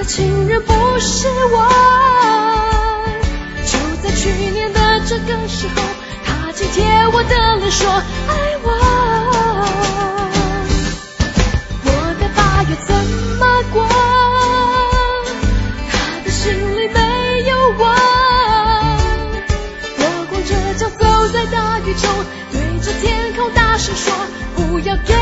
情人不是我。就在去年的这个时候，他紧贴我的脸说爱我。我的8月怎么过？他的心里没有我。我光着脚走在大雨中，对着天空大声说不要给